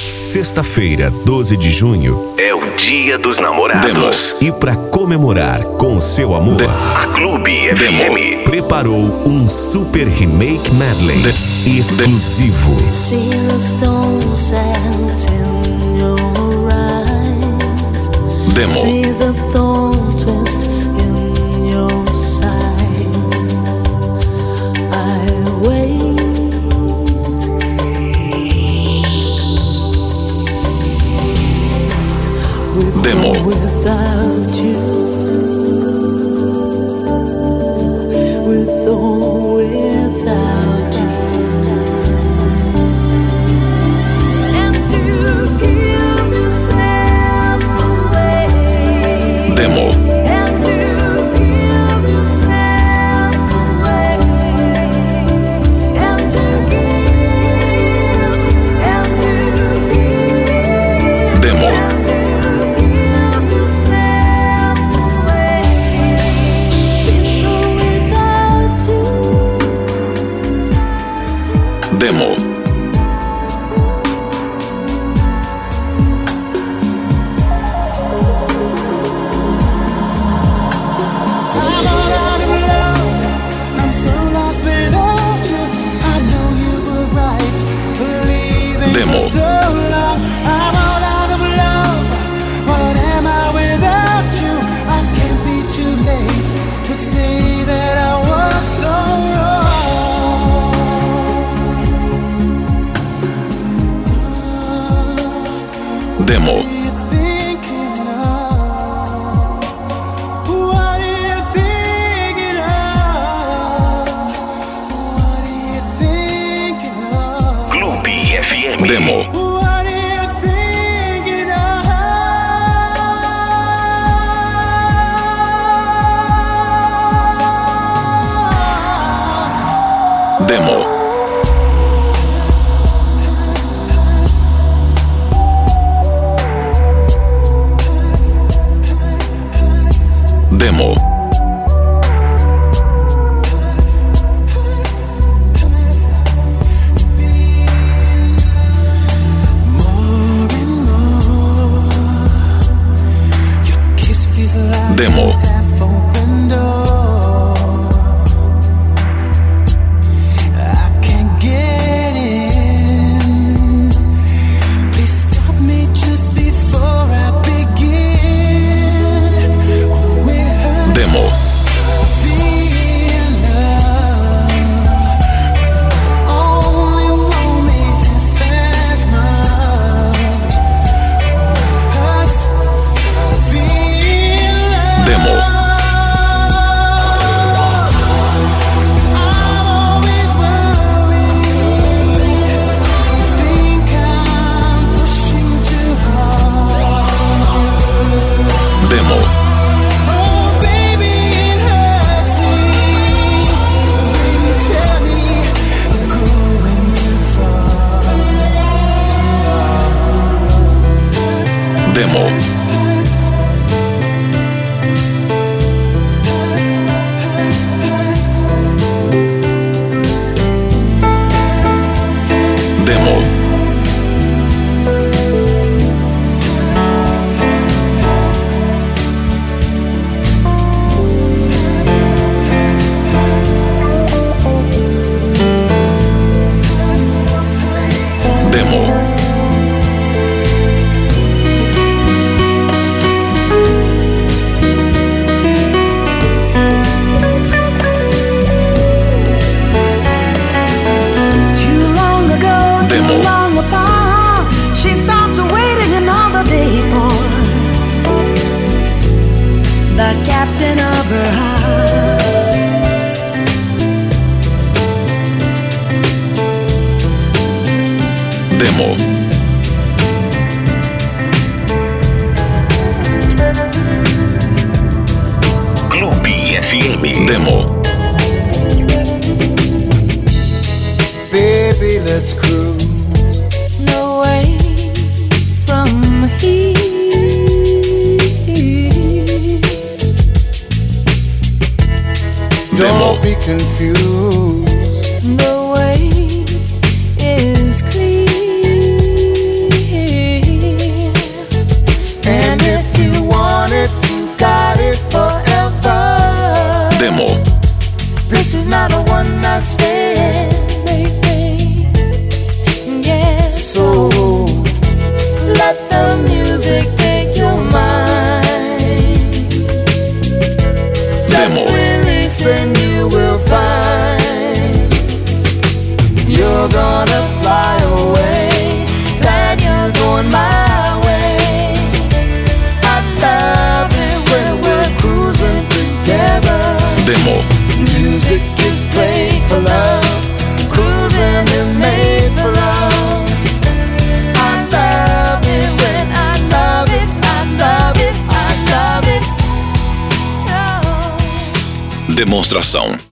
Sexta-feira, 12 de junho, é o Dia dos Namorados. E para comemorar com o seu amor, a Clube FM preparou um super remake medley exclusivo. See the stone sand in your eyes. Demo. See the thorn twist in your side. I wait. With Demo. or without you. With or without you. Demo. Demo. Demo. Clube FM. Demo. Demo. Demo. Demo. Demo. Demo. Demo. The captain of her heart. Demo. Clube FM. Demo. Baby, let's cruise. No way from here. Don't be confused. The way is clear. you're gonna fly away. Glad you're going my way. I love it when we're cruising together. Demo. Music is played for love. Cruising is made for love. I love it when I love it. I love it. I love it. Oh. Demonstração.